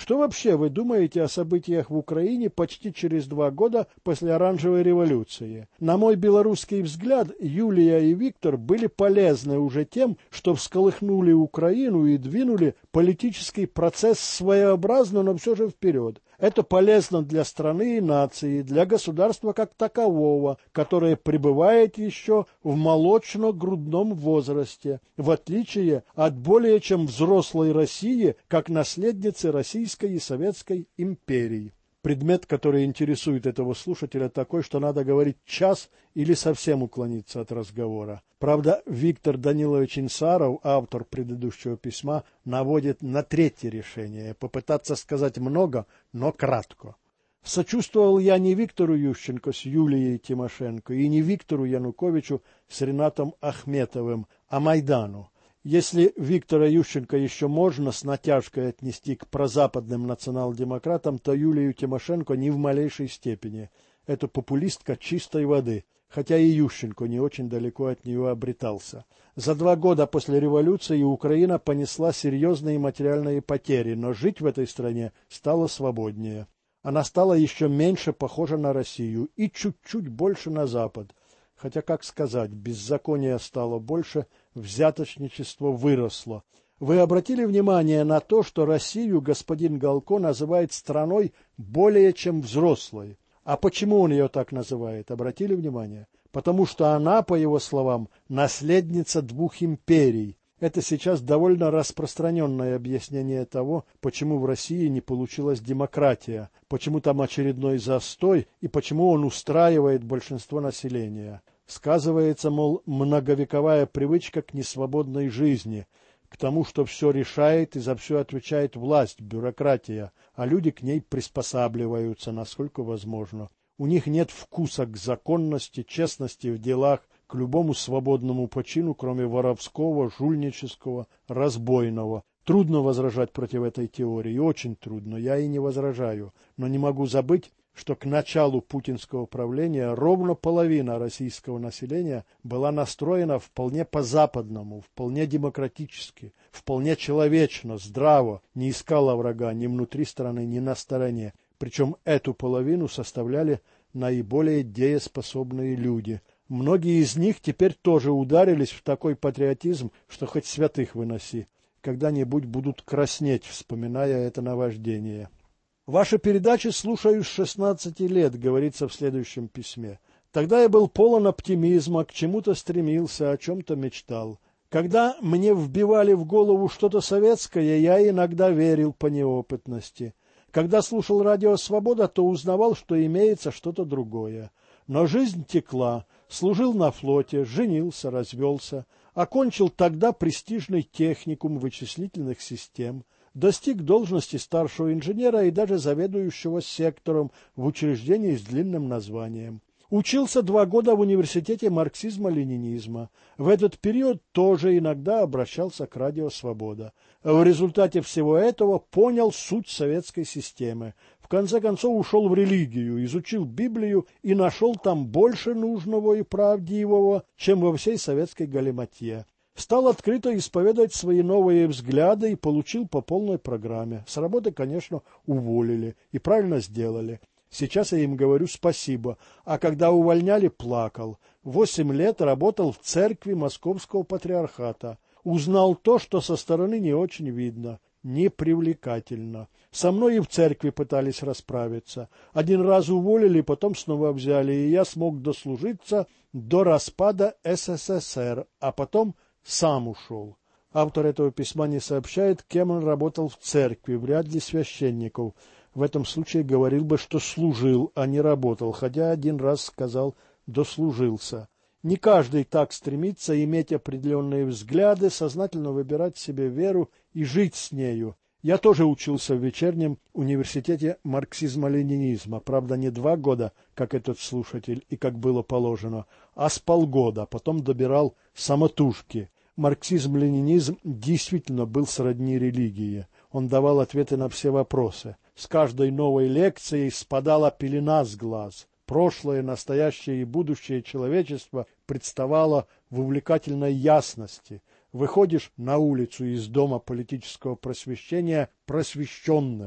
Что вообще вы думаете о событиях в Украине почти через два года после Оранжевой революции? На мой белорусский взгляд, Юлия и Виктор были полезны уже тем, что всколыхнули Украину и двинули политический процесс своеобразно, но все же вперед. Это полезно для страны и нации, для государства как такового, которое пребывает еще в молочно-грудном возрасте, в отличие от более чем взрослой России, как наследницы Российской и Советской империй. Предмет, который интересует этого слушателя, такой, что надо говорить час или совсем уклониться от разговора. Правда, Виктор Данилович Инсаров, автор предыдущего письма, наводит на третье решение – попытаться сказать много, но кратко. Сочувствовал я не Виктору Ющенко с Юлией Тимошенко и не Виктору Януковичу с Ринатом Ахметовым, а Майдану. Если Виктора Ющенко еще можно с натяжкой отнести к прозападным национал-демократам, то Юлию Тимошенко ни в малейшей степени. Это популистка чистой воды, хотя и Ющенко не очень далеко от нее обретался. За два года после революции Украина понесла серьезные материальные потери, но жить в этой стране стало свободнее. Она стала еще меньше похожа на Россию и чуть-чуть больше на Запад. Хотя, как сказать, беззакония стало больше, взяточничество выросло. Вы обратили внимание на то, что Россию господин Галко называет страной более чем взрослой? А почему он ее так называет? Обратили внимание? Потому что она, по его словам, наследница двух империй. Это сейчас довольно распространенное объяснение того, почему в России не получилась демократия, почему там очередной застой и почему он устраивает большинство населения. Сказывается, мол, многовековая привычка к несвободной жизни, к тому, что все решает и за все отвечает власть, бюрократия, а люди к ней приспосабливаются, насколько возможно. У них нет вкуса к законности, честности в делах, к любому свободному почину, кроме воровского, жульнического, разбойного. Трудно возражать против этой теории, очень трудно, я и не возражаю, но не могу забыть, что к началу путинского правления ровно половина российского населения была настроена вполне по-западному, вполне демократически, вполне человечно, здраво, не искала врага ни внутри страны, ни на стороне. Причем эту половину составляли наиболее дееспособные люди. Многие из них теперь тоже ударились в такой патриотизм, что хоть святых выноси. Когда-нибудь будут краснеть, вспоминая это наваждение. Ваши передачи слушаю с шестнадцати лет, говорится в следующем письме. Тогда я был полон оптимизма, к чему-то стремился, о чем-то мечтал. Когда мне вбивали в голову что-то советское, я иногда верил по неопытности. Когда слушал радио «Свобода», то узнавал, что имеется что-то другое. Но жизнь текла, служил на флоте, женился, развелся, окончил тогда престижный техникум вычислительных систем, достиг должности старшего инженера и даже заведующего сектором в учреждении с длинным названием. Учился два года в университете марксизма-ленинизма. В этот период тоже иногда обращался к радио «Свобода». В результате всего этого понял суть советской системы. В конце концов ушел в религию, изучил Библию и нашел там больше нужного и правдивого, чем во всей советской галиматье. Стал открыто исповедовать свои новые взгляды и получил по полной программе. С работы, конечно, уволили и правильно сделали. Сейчас я им говорю спасибо, а когда увольняли, плакал. Восемь лет работал в церкви Московского патриархата. Узнал то, что со стороны не очень видно, непривлекательно. Со мной и в церкви пытались расправиться. Один раз уволили, потом снова взяли, и я смог дослужиться до распада СССР, а потом сам ушел. Автор этого письма не сообщает, кем он работал в церкви, вряд ли священников. В этом случае говорил бы, что служил, а не работал, хотя один раз сказал «дослужился». Не каждый так стремится иметь определенные взгляды, сознательно выбирать себе веру и жить с нею. Я тоже учился в вечернем университете марксизма-ленинизма, правда, не два года, как этот слушатель и как было положено, а с полгода, потом добирал самотужки. Марксизм-ленинизм действительно был сродни религии. Он давал ответы на все вопросы. С каждой новой лекцией спадала пелена с глаз. Прошлое, настоящее и будущее человечества представало в увлекательной ясности. Выходишь на улицу из дома политического просвещения просвещенным.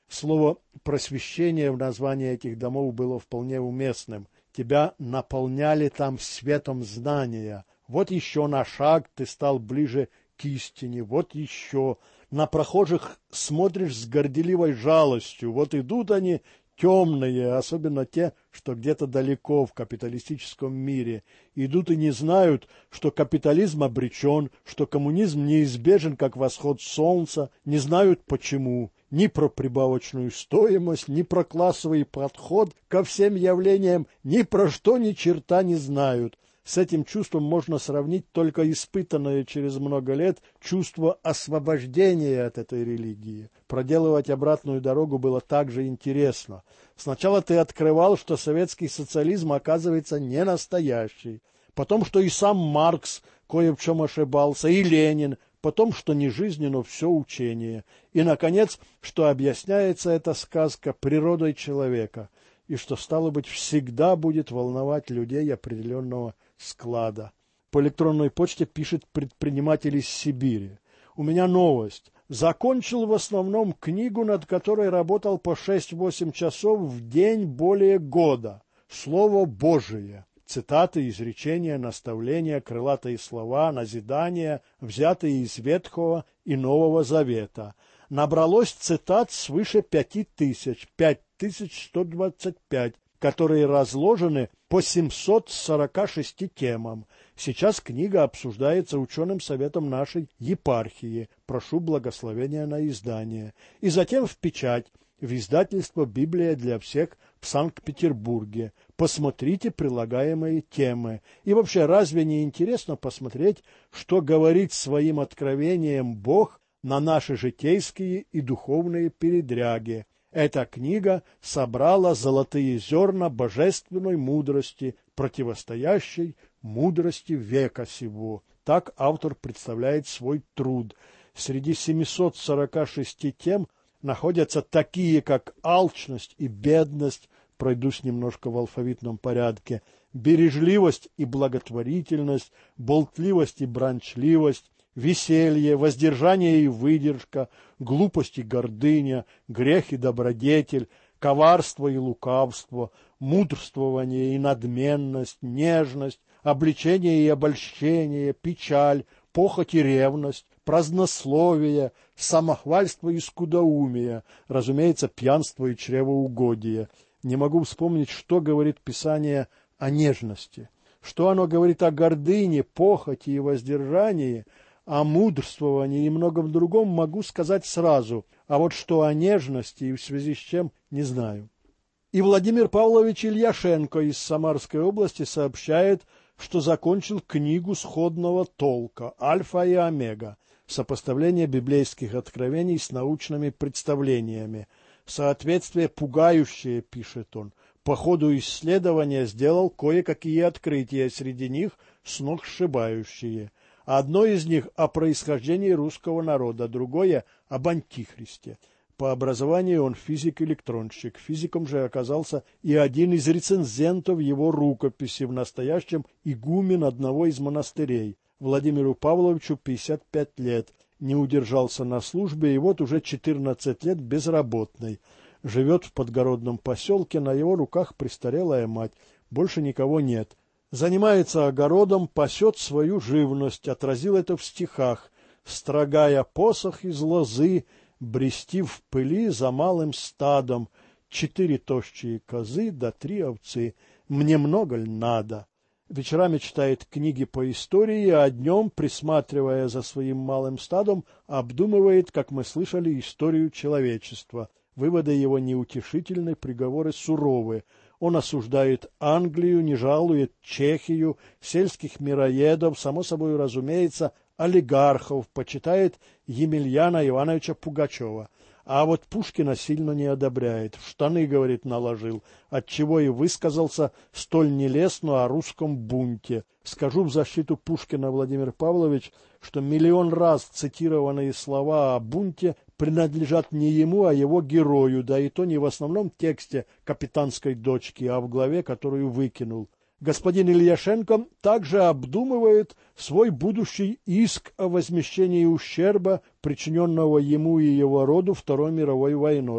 Слово «просвещение» в названии этих домов было вполне уместным. Тебя наполняли там светом знания. Вот еще на шаг ты стал ближе к истине, вот еще. На прохожих смотришь с горделивой жалостью. Вот идут они темные, особенно те, что где-то далеко в капиталистическом мире. Идут и не знают, что капитализм обречен, что коммунизм неизбежен, как восход солнца, не знают почему. Ни про прибавочную стоимость, ни про классовый подход ко всем явлениям, ни про что ни черта не знают. С этим чувством можно сравнить только испытанное через много лет чувство освобождения от этой религии. Проделывать обратную дорогу было также интересно. Сначала ты открывал, что советский социализм оказывается не настоящий, потом, что и сам Маркс кое в чем ошибался, и Ленин, потом, что не жизнь, но все учение, и, наконец, что объясняется эта сказка природой человека, и что, стало быть, всегда будет волновать людей определенного склада. По электронной почте пишет предприниматель из Сибири. У меня новость. Закончил в основном книгу, над которой работал по шесть-восемь часов в день более года. Слово Божие. Цитаты, изречения, наставления, крылатые слова, назидания, взятые из Ветхого и Нового Завета. Набралось цитат свыше пяти тысяч, пять тысяч сто двадцать пять, которые разложены по семьсот сорока шести темам. Сейчас книга обсуждается ученым советом нашей епархии. Прошу благословения на издание. И затем в печать, в издательство «Библия для всех» в Санкт-Петербурге. Посмотрите прилагаемые темы. И вообще, разве не интересно посмотреть, что говорит своим откровением Бог на наши житейские и духовные передряги? Эта книга собрала золотые зерна божественной мудрости, противостоящей мудрости века сего. Так автор представляет свой труд. Среди семисот сорока шести тем находятся такие, как алчность и бедность, пройдусь немножко в алфавитном порядке, бережливость и благотворительность, болтливость и бранчливость, веселье, воздержание и выдержка, глупость и гордыня, грех и добродетель, коварство и лукавство, мудрствование и надменность, нежность, обличение и обольщение, печаль, похоть и ревность, празднословие, самохвальство и скудоумие, разумеется, пьянство и чревоугодие. Не могу вспомнить, что говорит Писание о нежности, что оно говорит о гордыне, похоти и воздержании, о мудрствовании и многом другом могу сказать сразу, а вот что о нежности и в связи с чем не знаю. И Владимир Павлович Ильяшенко из Самарской области сообщает, что закончил книгу сходного толка «Альфа и Омега. Сопоставление библейских откровений с научными представлениями. Соответствие пугающее», пишет он. По ходу исследования сделал кое-какие открытия, среди них сногсшибающие. Одно из них о происхождении русского народа, другое об антихристе. По образованию он физик-электронщик. Физиком же оказался и один из рецензентов его рукописи, в настоящем игумен одного из монастырей. Владимиру Павловичу пятьдесят пять лет. Не удержался на службе и вот уже четырнадцать лет безработный. Живет в подгородном поселке, на его руках престарелая мать. Больше никого нет. Занимается огородом, пасет свою живность, отразил это в стихах. «Строгая посох из лозы, брести в пыли за малым стадом, четыре тощие козы да три овцы, мне много ль надо?» Вечерами читает книги по истории, а днем, присматривая за своим малым стадом, обдумывает, как мы слышали, историю человечества. Выводы его неутешительны, приговоры суровы. Он осуждает Англию, не жалует Чехию, сельских мироедов, само собой разумеется, олигархов, почитает Емельяна Ивановича Пугачева. А вот Пушкина сильно не одобряет, в штаны, говорит, наложил, отчего и высказался столь нелестно о русском бунте. Скажу в защиту Пушкина, Владимир Павлович, что миллион раз цитированные слова о бунте принадлежат не ему, а его герою, да и то не в основном тексте «Капитанской дочки», а в главе, которую выкинул. Господин Ильяшенко также обдумывает свой будущий иск о возмещении ущерба, причиненного ему и его роду Второй мировой войной.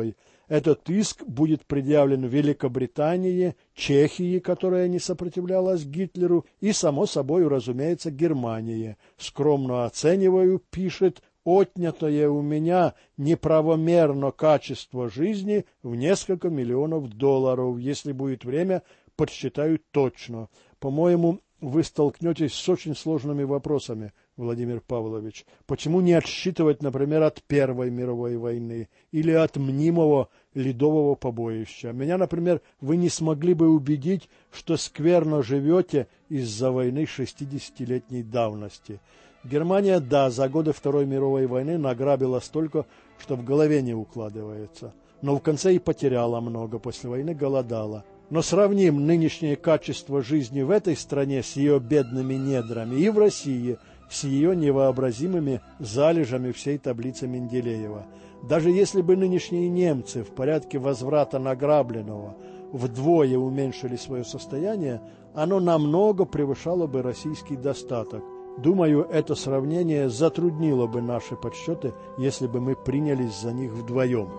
Этот иск будет предъявлен Великобритании, Чехии, которая не сопротивлялась Гитлеру, и, само собой, разумеется, Германии. Скромно оцениваю, пишет, отнятое у меня неправомерно качество жизни в несколько миллионов долларов. Если будет время, подсчитаю точно. По-моему, вы столкнетесь с очень сложными вопросами, Владимир Павлович. Почему не отсчитывать, например, от Первой мировой войны или от мнимого ледового побоища? Меня, например, вы не смогли бы убедить, что скверно живете из-за войны шестидесятилетней давности. Германия, да, за годы Второй мировой войны награбила столько, что в голове не укладывается. Но в конце и потеряла много, после войны голодала. Но сравним нынешнее качество жизни в этой стране с ее бедными недрами и в России с ее невообразимыми залежами всей таблицы Менделеева. Даже если бы нынешние немцы в порядке возврата награбленного вдвое уменьшили свое состояние, оно намного превышало бы российский достаток. Думаю, это сравнение затруднило бы наши подсчеты, если бы мы принялись за них вдвоем.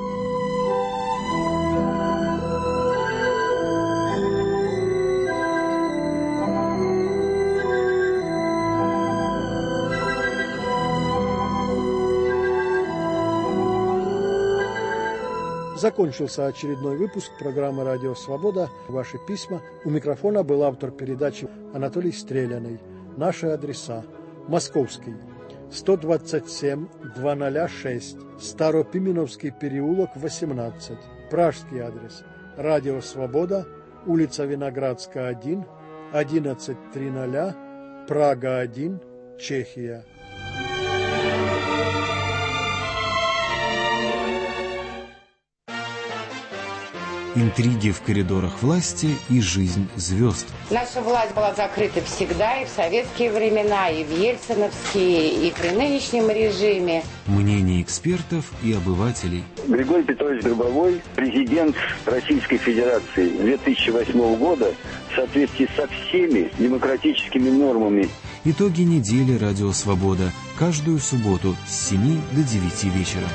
Закончился очередной выпуск программы «Радио Свобода». Ваши письма. У микрофона был автор передачи Анатолий Стреляный. Наши адреса. Московский. сто двадцать семь двести шесть. Старопименовский переулок, восемнадцать. Пражский адрес. Радио Свобода. Улица Виноградская, один. одиннадцать триста. Прага, один. Чехия. Интриги в коридорах власти и жизнь звезд. Наша власть была закрыта всегда, и в советские времена, и в ельциновские, и при нынешнем режиме. Мнения экспертов и обывателей. Григорий Петрович Гробовой, президент Российской Федерации две тысячи восьмого года, в соответствии со всеми демократическими нормами. Итоги недели «Радио Свобода» каждую субботу с семи до девяти вечера.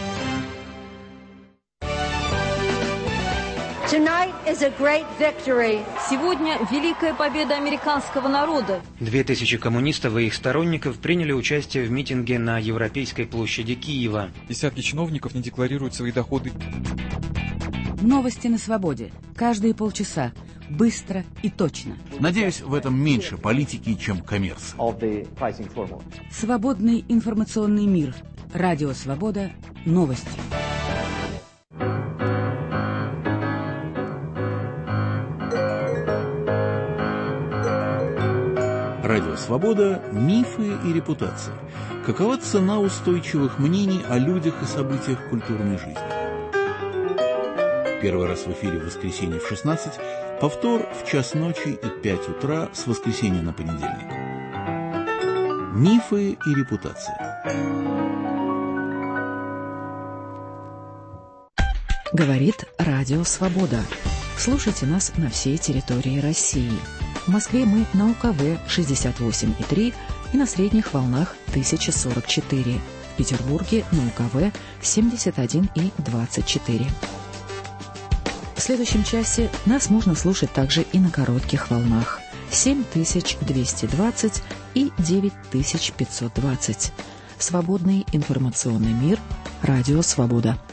Сегодня великая победа американского народа. Две тысячи коммунистов и их сторонников приняли участие в митинге на Европейской площади Киева. Десятки чиновников не декларируют свои доходы. Новости на свободе. Каждые полчаса. Быстро и точно. Надеюсь, в этом меньше политики, чем коммерции. Свободный информационный мир. Радио Свобода. Новости. Радио Свобода. Мифы и репутация. Какова цена устойчивых мнений о людях и событиях культурной жизни? Первый раз в эфире в воскресенье в шестнадцать, повтор в час ночи и пять утра с воскресенья на понедельник. Мифы и репутация. Говорит Радио Свобода. Слушайте нас на всей территории России. В Москве мы на У Ка Вэ шестьдесят восемь и три и на средних волнах тысяча сорок четыре. В Петербурге на У Ка Вэ семьдесят один и двадцать четыре. В следующем часе нас можно слушать также и на коротких волнах семь тысяч двести двадцать и девять тысяч пятьсот двадцать. Свободный информационный мир. Радио Свобода.